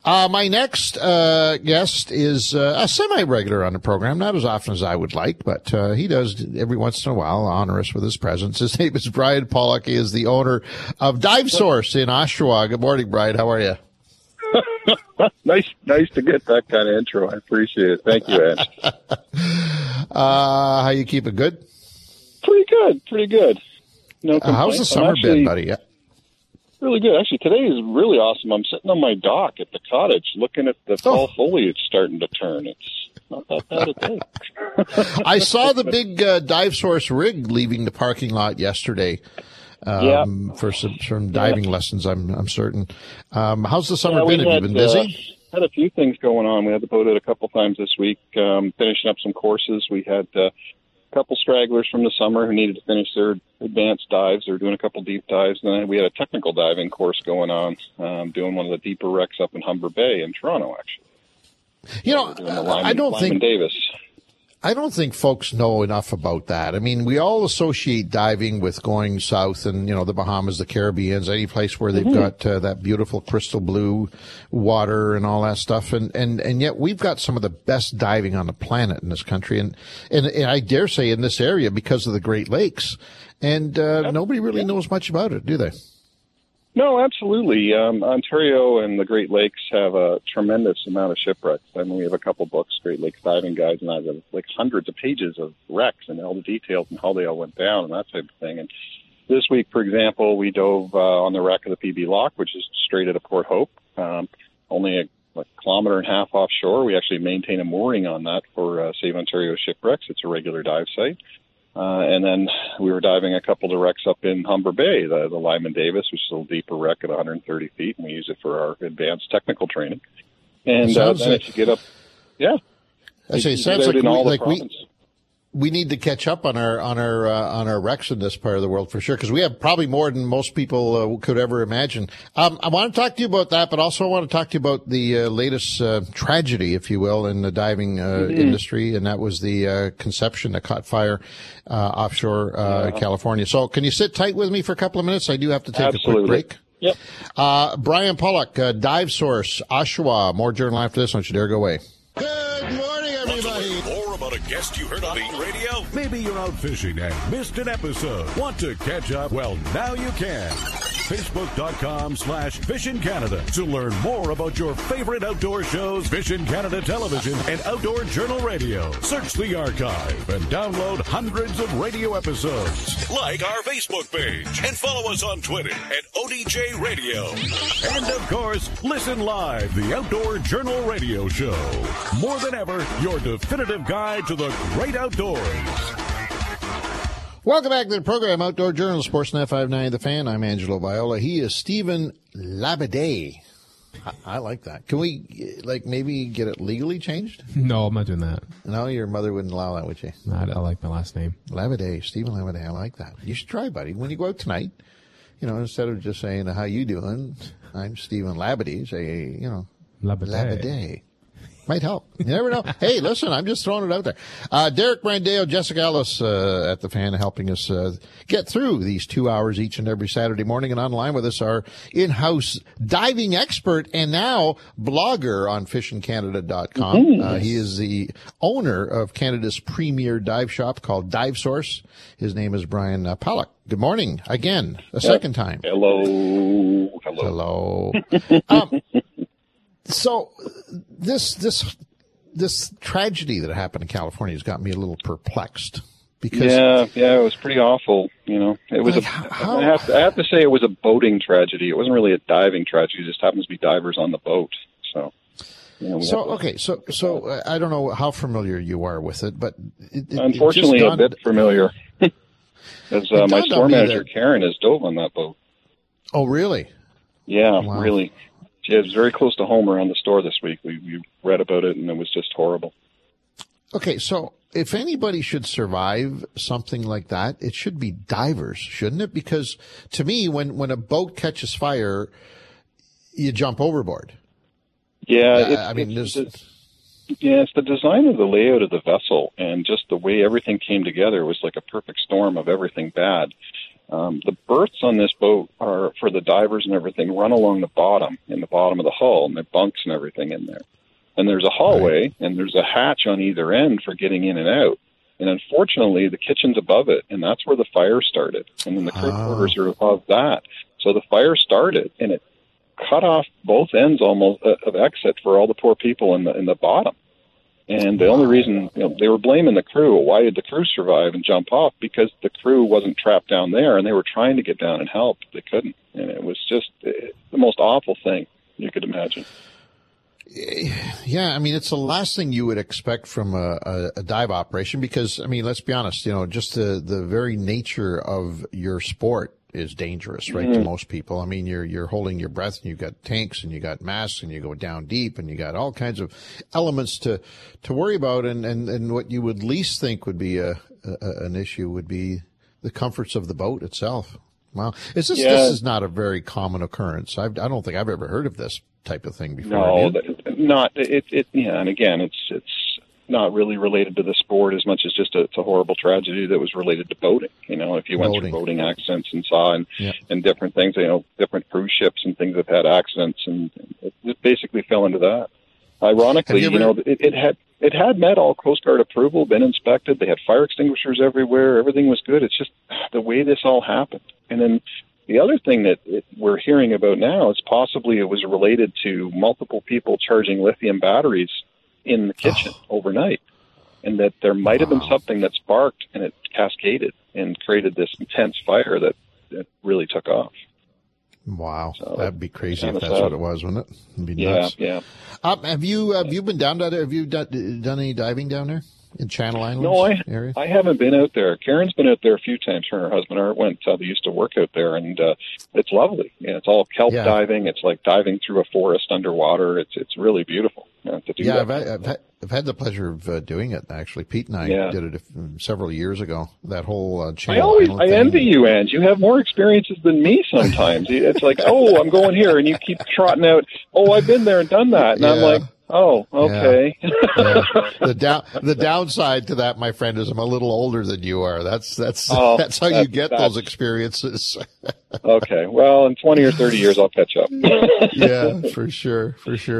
My next guest is a semi-regular on the program, not as often as I would like, but he does every once in a while honor us with his presence. His name is Brian Pollock. He is the owner of Dive Source in Oshawa. Good morning, Brian. How are you? Nice to get that kind of intro. I appreciate it. Thank you, Ed. How you keeping? Good? Pretty good. No complaints. How's the summer been, buddy? Yeah. Really good. Actually, today is really awesome. I'm sitting on my dock at the cottage looking at the fall foliage starting to turn. It's not that bad a day. I saw the big Dive Source rig leaving the parking lot yesterday for some diving lessons, I'm certain. How's the summer been? Have you been busy? Had a few things going on. We had the boat out a couple times this week, finishing up some courses. We had a couple stragglers from the summer who needed to finish their advanced dives. They were doing a couple deep dives. And then we had a technical diving course going on, doing one of the deeper wrecks up in Humber Bay in Toronto, actually. You know, Lyman Davis. I don't think folks know enough about that. I mean, we all associate diving with going south and, you know, the Bahamas, the Caribbean, any place where they've got that beautiful crystal blue water and all that stuff. And yet we've got some of the best diving on the planet in this country. And I dare say in this area because of the Great Lakes. And nobody really knows much about it, do they? No, absolutely. Ontario and the Great Lakes have a tremendous amount of shipwrecks. I mean, we have a couple books, Great Lakes Diving Guides, and I have like hundreds of pages of wrecks and all the details and how they all went down and that type of thing. And this week, for example, we dove on the wreck of the PB Lock, which is straight out of Port Hope, only a kilometer and a half offshore. We actually maintain a mooring on that for Save Ontario Shipwrecks. It's a regular dive site. And then we were diving a couple of wrecks up in Humber Bay, the Lyman Davis, which is a little deeper wreck at 130 feet, and we use it for our advanced technical training. And then as you get up, Actually, it sounds like we need to catch up on our wrecks in this part of the world for sure, because we have probably more than most people could ever imagine. I want to talk to you about that, but also I want to talk to you about the latest tragedy, if you will, in the diving industry, and that was the Conception that caught fire offshore California. So can you sit tight with me for a couple of minutes? I do have to take a quick break. Yep. Brian Pollock, Dive Source, Oshawa. More journal after this. Don't you dare go away. Good morning, everybody. More about a guest you heard on Beat Radio? Maybe you're out fishing and missed an episode. Want to catch up? Well, now you can. Facebook.com/Fishin' Canada to learn more about your favorite outdoor shows, Fishin' Canada Television, and Outdoor Journal Radio. Search the archive and download hundreds of radio episodes. Like our Facebook page and follow us on Twitter at ODJ Radio. And of course, listen live, the Outdoor Journal Radio Show. More than ever, your definitive guide to the great outdoors. Welcome back to the program, Outdoor Journal, Sportsnet 590 The Fan. I'm Angelo Viola. He is Stephen Labadie. I like that. Can we, maybe get it legally changed? No, I'm not doing that. No, your mother wouldn't allow that, would she? I like my last name. Labadie, Stephen Labadie. I like that. You should try, buddy. When you go out tonight, instead of just saying, how you doing? I'm Stephen Labadie. Say, Labadie. Might help. You never know. Hey, listen, I'm just throwing it out there. Derek Brandeo, Jessica Ellis at The Fan, helping us get through these 2 hours each and every Saturday morning. And online with us, our in-house diving expert and now blogger on fishandcanada.com. He is the owner of Canada's premier dive shop called Dive Source. His name is Brian Pollock. Good morning again, second time. Hello. So this tragedy that happened in California has got me a little perplexed because it was pretty awful. It was I have to say it was a boating tragedy. It wasn't really a diving tragedy. It just happens to be divers on the boat. So So I don't know how familiar you are with it, but unfortunately a bit familiar. As my store manager Karen has dove on that boat. Oh, really? Yeah, wow. Really. Yeah, it was very close to home around the store this week. We read about it, and it was just horrible. Okay, so if anybody should survive something like that, it should be divers, shouldn't it? Because to me, when a boat catches fire, you jump overboard. Yeah, it's the design of the layout of the vessel and just the way everything came together was like a perfect storm of everything bad. The berths on this boat are, for the divers and everything, run along the bottom, in the bottom of the hull, and there are bunks and everything in there. And there's a hallway, and there's a hatch on either end for getting in and out. And unfortunately, the kitchen's above it, and that's where the fire started. And then the crew quarters are above that. So the fire started, and it cut off both ends almost of exit for all the poor people in the bottom. And the only reason, they were blaming the crew. Why did the crew survive and jump off? Because the crew wasn't trapped down there, and they were trying to get down and help. They couldn't. And it was just the most awful thing you could imagine. Yeah, I mean, it's the last thing you would expect from a dive operation because, I mean, let's be honest, just the very nature of your sport is dangerous, right, to most people. I mean, you're holding your breath, and you've got tanks, and you got masks, and you go down deep, and you got all kinds of elements to worry about, and what you would least think would be an issue would be the comforts of the boat itself. Wow. This is not a very common occurrence. I don't think I've ever heard of this type of thing before. No, not it. Yeah, and again, it's not really related to the sport as much as just it's a horrible tragedy that was related to boating. If you went through boating accidents and saw and different things, different cruise ships and things have had accidents, and it basically fell into that. Ironically, it had met all Coast Guard approval, been inspected. They had fire extinguishers everywhere. Everything was good. It's just the way this all happened. And then the other thing that we're hearing about now is possibly it was related to multiple people charging lithium batteries in the kitchen overnight, and that there might have been something that sparked and it cascaded and created this intense fire that really took off. Wow, so that'd be crazy if that's what it was, wouldn't it? It'd be nuts. Yeah. Have you been down there? Have you done any diving down there in Channel Islands? No, area? I haven't been out there. Karen's been out there a few times. Her and her husband Art went. They used to work out there, and it's lovely. It's all kelp diving. It's like diving through a forest underwater. It's really beautiful to do that. I've had the pleasure of doing it, actually. Pete and I did it several years ago, that whole Channel Island thing. I envy you, Ange. You have more experiences than me sometimes. It's like, I'm going here, and you keep trotting out, I've been there and done that. And I'm like, okay. Yeah. The downside to that, my friend, is I'm a little older than you are. That's how you get those experiences. Okay. Well, in 20 or 30 years, I'll catch up. Yeah, for sure.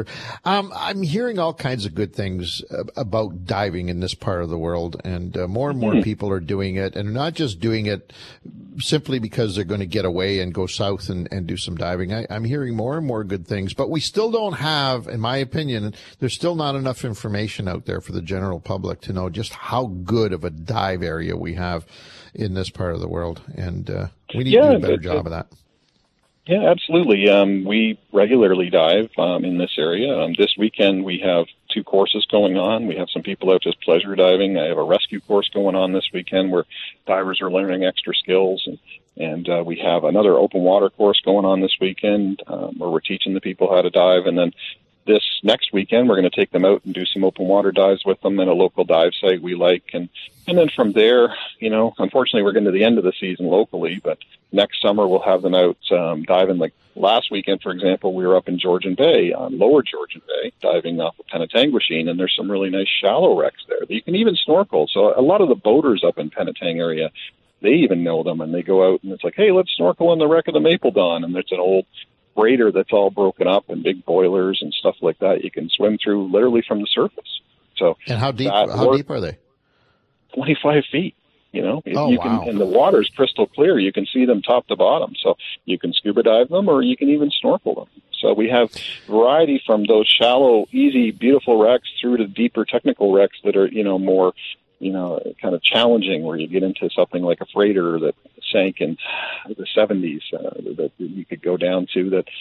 I'm hearing all kinds of good things about diving in this part of the world, and more and more people are doing it, and not just doing it simply because they're going to get away and go south and do some diving. I'm hearing more and more good things, but we still don't have, in my opinion, there's still not enough information out there for the general public to know just how good of a dive area we have in this part of the world. And we need to do a better job of that. Yeah, absolutely. We regularly dive in this area. This weekend we have 2 courses going on. We have some people out just pleasure diving. I have a rescue course going on this weekend where divers are learning extra skills. And we have another open water course going on this weekend where we're teaching the people how to dive. And then this next weekend, we're going to take them out and do some open water dives with them at a local dive site we like. And then from there, unfortunately, we're getting to the end of the season locally, but next summer we'll have them out diving. Like last weekend, for example, we were up in Georgian Bay, on Lower Georgian Bay, diving off of Penetanguishene, and there's some really nice shallow wrecks there that you can even snorkel. So a lot of the boaters up in Penetang area, they even know them, and they go out and it's like, hey, let's snorkel on the wreck of the Maple Dawn. And there's an old freighter that's all broken up and big boilers and stuff like that. You can swim through literally from the surface. So, and how deep are they? 25 feet. Wow. And the water's crystal clear. You can see them top to bottom. So you can scuba dive them, or you can even snorkel them. So we have variety from those shallow, easy, beautiful wrecks through to deeper technical wrecks that are, more, kind of challenging, where you get into something like a freighter that sank in the 70s that you could go down to that,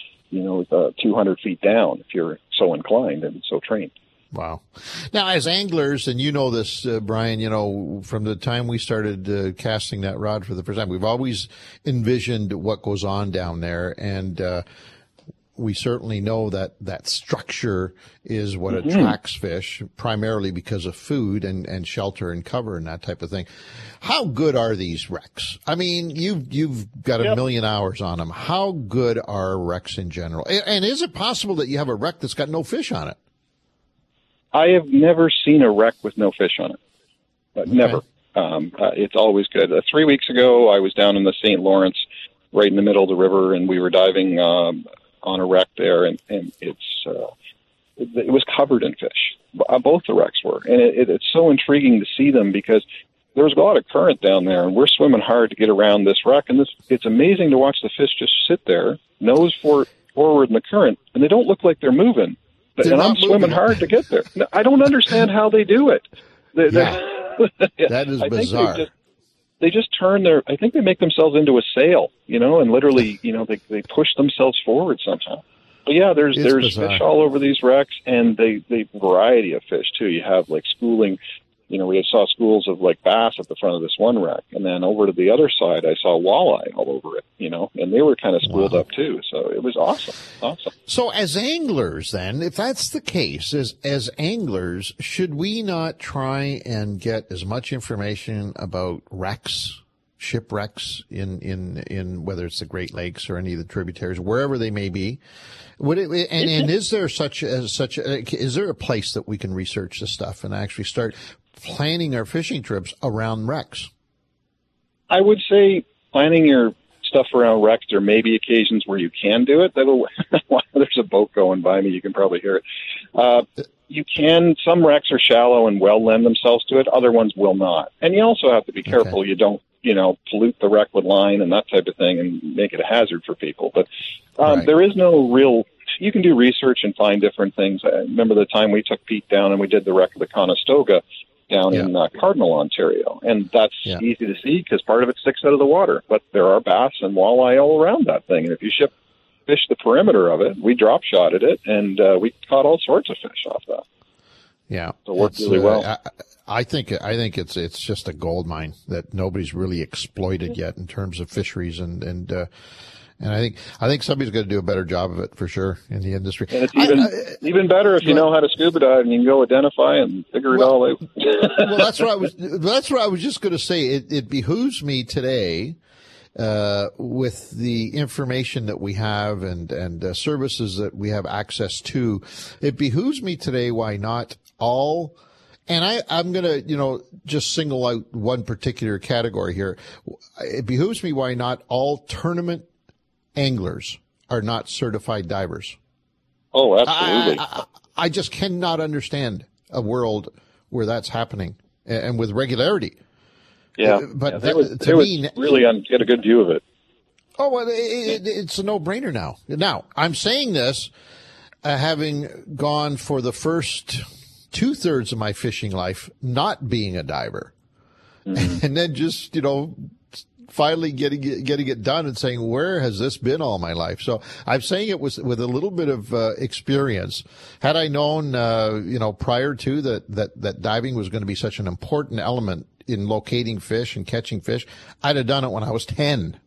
200 feet down if you're so inclined and so trained. Wow. Now, as anglers, and you know this, Brian, from the time we started casting that rod for the first time, we've always envisioned what goes on down there. And we certainly know that structure is what attracts fish, primarily because of food and shelter and cover and that type of thing. How good are these wrecks? I mean, you've got a million hours on them. How good are wrecks in general? And is it possible that you have a wreck that's got no fish on it? I have never seen a wreck with no fish on it. Never. It's always good. 3 weeks ago, I was down in the St. Lawrence, right in the middle of the river, and we were diving on a wreck there, and it was covered in fish. Both the wrecks were, and it's so intriguing to see them because there's a lot of current down there, and we're swimming hard to get around this wreck, and it's amazing to watch the fish just sit there, nose forward in the current, and they don't look like they're moving. And I'm swimming hard to get there. I don't understand how they do it. That is bizarre. They just turn I think they make themselves into a sail, and literally, they push themselves forward somehow. But yeah, there's fish all over these wrecks, and the variety of fish too. You have like schooling. We saw schools of like bass at the front of this one wreck, and then over to the other side, I saw walleye all over it, and they were kind of schooled up too. So it was awesome. So as anglers then, if that's the case, as anglers, should we not try and get as much information about wrecks, shipwrecks in whether it's the Great Lakes or any of the tributaries, wherever they may be? And is there is there a place that we can research this stuff and actually start planning our fishing trips around wrecks? I would say planning your stuff around wrecks. There may be occasions where you can do it. There's a boat going by me. You can probably hear it. You can. Some wrecks are shallow and well lend themselves to it. Other ones will not. And you also have to be careful. You don't, pollute the wreck with line and that type of thing and make it a hazard for people. But there is no real. You can do research and find different things. I remember the time we took Pete down and we did the wreck of the Conestoga down in Cardinal, Ontario. And that's easy to see because part of it sticks out of the water. But there are bass and walleye all around that thing. And if you fish the perimeter of it, we drop shotted it, and we caught all sorts of fish off that. Yeah. So it worked really well. I think it's just a gold mine that nobody's really exploited yet in terms of fisheries and I think somebody's going to do a better job of it for sure in the industry. And it's even better if you know how to scuba dive and you can go identify and figure it all out. Well, that's what I was just going to say. It behooves me today, with the information that we have and services that we have access to. It behooves me today why not all. And I'm going to, just single out one particular category here. It behooves me why not all tournament anglers are not certified divers. Oh, absolutely. I just cannot understand a world where that's happening and with regularity. Yeah, but they to me, really get a good view of it. Oh, well, it's a no-brainer now. Now, I'm saying this having gone for the first 2/3 of my fishing life not being a diver, and then just finally getting it done and saying, where has this been all my life? So I'm saying it was with a little bit of experience. Had I known, prior to that diving was going to be such an important element in locating fish and catching fish, I'd have done it when I was 10.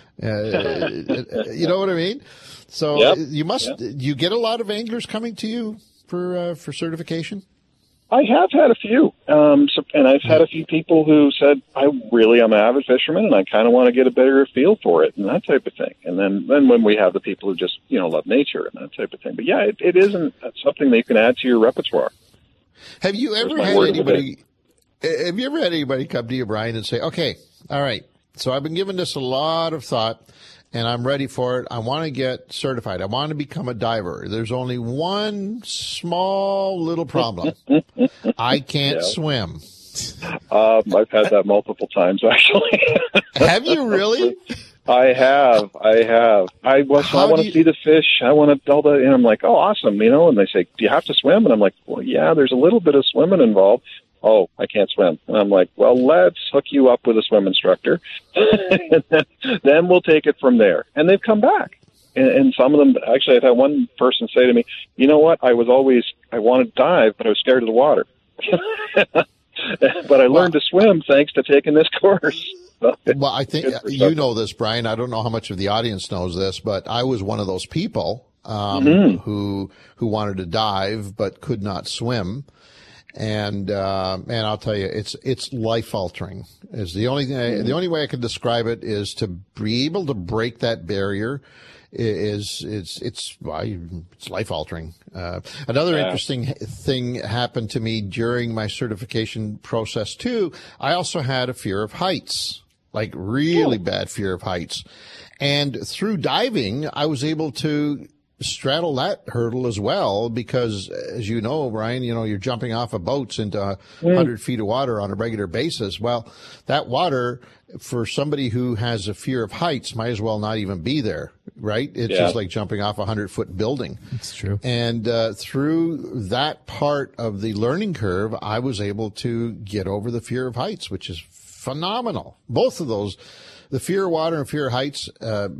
You know what I mean? So you get a lot of anglers coming to you for certification? I have had a few, and I've had a few people who said, I'm an avid fisherman, and I kind of want to get a better feel for it, and that type of thing. And then when we have the people who just, love nature and that type of thing. But yeah, it isn't something that you can add to your repertoire. Have you ever had anybody come to you, Brian, and say, okay, all right, so I've been giving this a lot of thought, and I'm ready for it. I want to get certified. I want to become a diver. There's only one small little problem. I can't swim. I've had that multiple times, actually. Have you really? I have. I want to see the fish. I want to and I'm like, oh, awesome, and they say, do you have to swim? And I'm like, well, yeah, there's a little bit of swimming involved. Oh, I can't swim. And I'm like, well, let's hook you up with a swim instructor. And then we'll take it from there. And they've come back. And some of them, actually, I've had one person say to me, you know what? I wanted to dive, but I was scared of the water. But I learned to swim thanks to taking this course. Well, I think you know this, Brian. I don't know how much of the audience knows this, but I was one of those people who wanted to dive but could not swim. And I'll tell you, it's life altering. Is the only thing, the only way I can describe it is to be able to break that barrier. It's life altering. Another interesting thing happened to me during my certification process too. I also had a fear of heights, like really bad fear of heights. And through diving, I was able to straddle that hurdle as well, because as you know, Brian, you're jumping off of boats into 100 feet of water on a regular basis. Well, that water, for somebody who has a fear of heights, might as well not even be there, right? It's just like jumping off a 100-foot building. It's true. And through that part of the learning curve, I was able to get over the fear of heights, which is phenomenal. Both of those, the fear of water and fear of heights,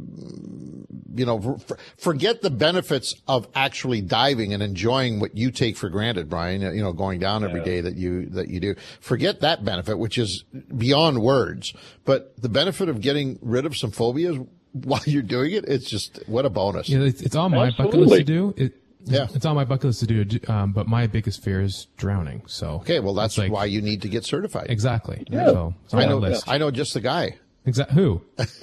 forget the benefits of actually diving and enjoying what you take for granted, Brian, going down every day that you do. Forget that benefit, which is beyond words. But the benefit of getting rid of some phobias while you're doing it, it's just, what a bonus. It's on my bucket list to do. It's on my bucket list to do, but my biggest fear is drowning. So okay, well, that's why you need to get certified. Exactly. Yeah. So it's on my list. I know just the guy. Who?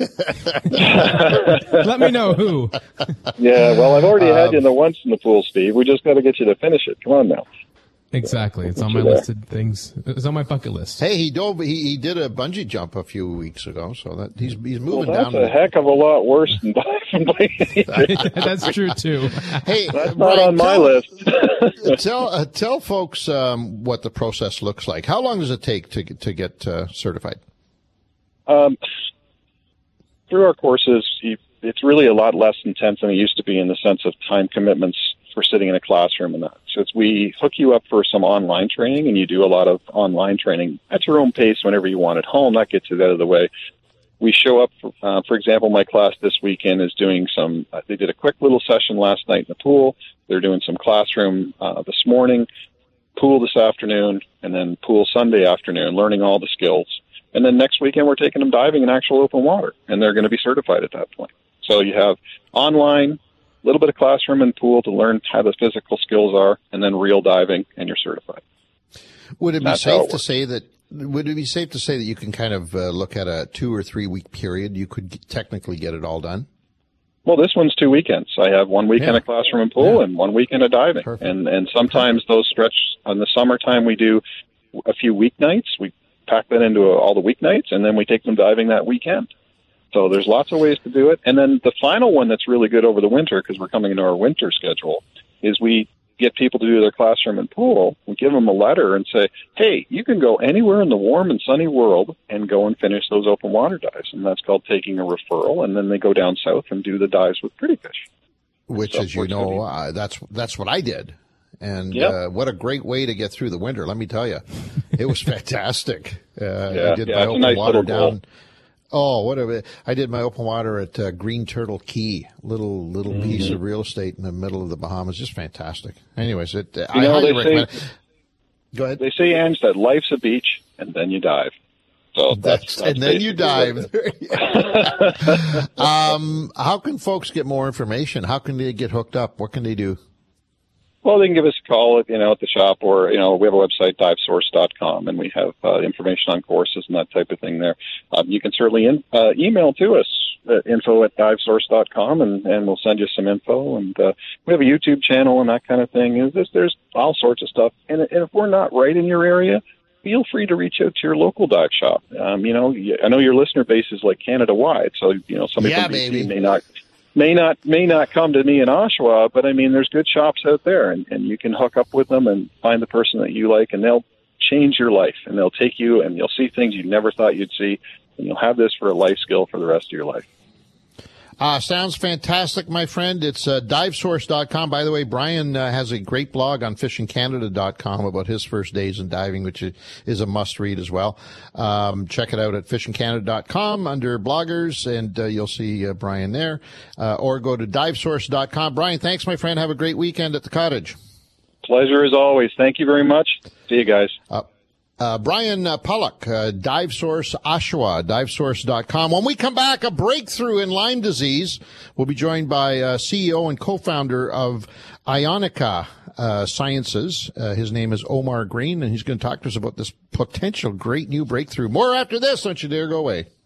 Let me know who. Yeah, well, I've already had you once in the pool, Steve. We just got to get you to finish it. Come on now. Exactly. It's on my list of things. It's on my bucket list. Hey, he did a bungee jump a few weeks ago, so that he's moving down. That's a heck of a lot worse than diving. That's true too. Hey, that's not on my list. Tell folks what the process looks like. How long does it take to get certified? Through our courses, it's really a lot less intense than it used to be in the sense of time commitments for sitting in a classroom and that. So we hook you up for some online training, and you do a lot of online training at your own pace whenever you want at home. That gets it out of the way. We show up, for example, my class this weekend is doing they did a quick little session last night in the pool. They're doing some classroom this morning, pool this afternoon, and then pool Sunday afternoon, learning all the skills. And then next weekend, we're taking them diving in actual open water, and they're going to be certified at that point. So you have online, a little bit of classroom and pool to learn how the physical skills are, and then real diving, and you're certified. Would it be safe to say that you can kind of look at a 2 or 3 week period? You could technically get it all done. Well, this one's 2 weekends. I have 1 weekend of classroom and pool, and 1 weekend of diving. Perfect. And sometimes those stretch. In the summertime, we do a few weeknights. We pack that into all the weeknights, and then we take them diving that weekend. So there's lots of ways to do it. And then the final one that's really good over the winter, because we're coming into our winter schedule, is we get people to do their classroom and pool. We give them a letter and say, hey, you can go anywhere in the warm and sunny world and go and finish those open water dives. And that's called taking a referral. And then they go down south and do the dives with pretty fish. Which, as you know, that's what I did. And what a great way to get through the winter, let me tell you. It was fantastic. I did my open water down. I did my open water at Green Turtle Key, little piece of real estate in the middle of the Bahamas. Just fantastic. Anyways, I highly recommend it. Go ahead. They say, Ange, that life's a beach, and then you dive. So that's and then you dive. How can folks get more information? How can they get hooked up? What can they do? Well, they can give us a call at the shop, or, we have a website, divesource.com, and we have information on courses and that type of thing there. You can certainly email to us at info@divesource.com, and we'll send you some info. And we have a YouTube channel and that kind of thing. There's all sorts of stuff. And if we're not right in your area, feel free to reach out to your local dive shop. I know your listener base is like Canada-wide, so, somebody from BC may not come to me in Oshawa, but I mean, there's good shops out there, and you can hook up with them and find the person that you like, and they'll change your life, and they'll take you, and you'll see things you never thought you'd see, and you'll have this for a life skill for the rest of your life. Sounds fantastic, my friend. It's divesource.com. By the way, Brian has a great blog on fishingcanada.com about his first days in diving, which is a must-read as well. Check it out at fishingcanada.com under bloggers, and you'll see Brian there. Or go to divesource.com. Brian, thanks, my friend. Have a great weekend at the cottage. Pleasure as always. Thank you very much. See you guys. Brian Pollock, DiveSource Oshawa, divesource.com. When we come back, a breakthrough in Lyme disease. We'll be joined by CEO and co-founder of Ionica Sciences. His name is Omar Green, and he's going to talk to us about this potential great new breakthrough. More after this. Don't you dare go away.